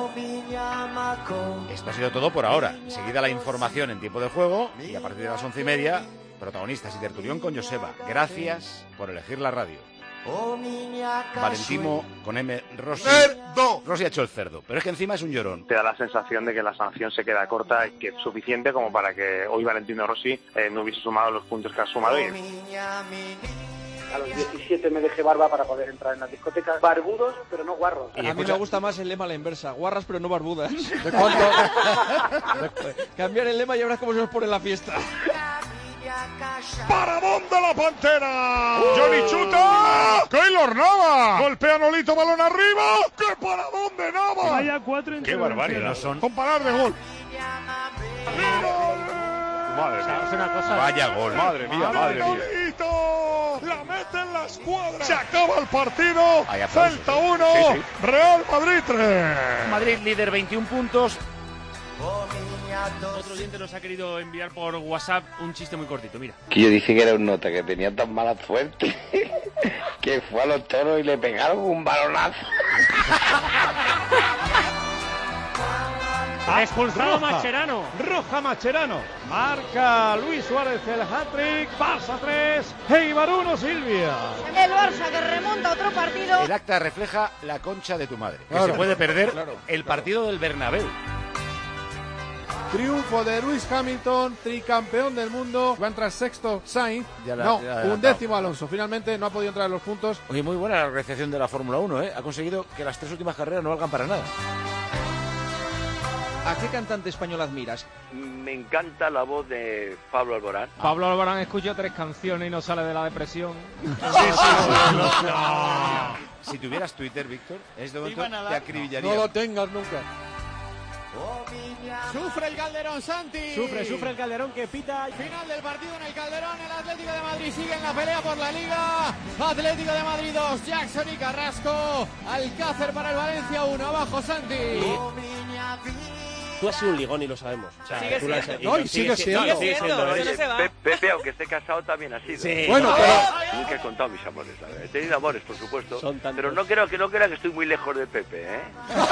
Esto ha sido todo por ahora. Enseguida la información en tiempo de juego y a partir de las 11:30, protagonistas y tertulión con Joseba. Gracias por elegir la radio. Valentimo con M. Rossi. ¡Cerdo! Rossi ha hecho el cerdo, pero es que encima es un llorón. Te da la sensación de que la sanción se queda corta y que es suficiente como para que hoy Valentino Rossi no hubiese sumado los puntos que ha sumado. A los 17 me dejé barba para poder entrar en las discotecas. Barbudos, pero no guarros. A mí me gusta más el lema a la inversa. Guarras, pero no barbudas. ¿De cuánto? Cambiar el lema y ahora es como se nos pone en la fiesta. ¡Paradón de la Pantera! ¡Johnny chuta! ¡Keylor Nava! ¡Golpea Nolito, balón arriba! ¡Qué paradón de Nava! Vaya 4 ¡Qué barbaridad son! Con parar de gol. Madre mía. Es una cosa. Vaya gol. Madre mía. Nolito. La mete en la escuadra. Se acaba el partido. Celta 1, sí. Real Madrid 3. Madrid líder 21 puntos. Otro oyente nos ha querido enviar por WhatsApp un chiste muy cortito, mira. Que yo dije que era un nota, que tenía tan mala suerte que fue a los toros y le pegaron un balonazo. Expulsado Mascherano. Roja Mascherano. Marca Luis Suárez el hat-trick. Pasa 3. Eibar 1, Silvia. El Barça que remonta otro partido. El acta refleja la concha de tu madre. Claro, que se puede perder claro. el partido del Bernabéu. Triunfo de Lewis Hamilton, tricampeón del mundo. Va a entrar sexto Sainz. Ya undécimo Alonso. Finalmente no ha podido entrar en los puntos. Oye, muy buena la organización de la Fórmula 1, ¿eh? Ha conseguido que las 3 últimas carreras no valgan para nada. ¿A qué cantante español admiras? Me encanta la voz de Pablo Alborán. Pablo Alborán escucha 3 canciones y no sale de la depresión. No. Si tuvieras Twitter, Víctor, en este momento te acribillaría. No lo tengas nunca. Sufre el Calderón, Santi. Sufre el Calderón que pita. Final del partido en el Calderón. El Atlético de Madrid sigue en la pelea por la Liga. Atlético de Madrid 2, Jackson y Carrasco. Alcácer para el Valencia 1. Abajo, Santi. Tú has sido un ligón y lo sabemos. O sea, Sigue tú lo has siendo. No, y sigue siendo. No se va. Pepe, aunque esté casado, también ha sido. Sí. Bueno, pero... Nunca he contado mis amores, la verdad. He tenido amores, por supuesto. Son tantos. Pero no creo que estoy muy lejos de Pepe, ¿eh?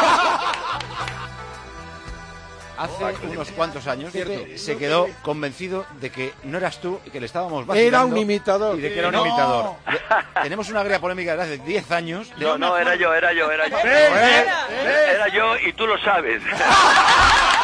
Hace unos cuantos años se quedó convencido de que no eras tú y que le estábamos vacilando. Era un imitador. Y de que era un imitador. Tenemos una agria polémica desde hace 10 años. No, era yo. Era. Era yo y tú lo sabes.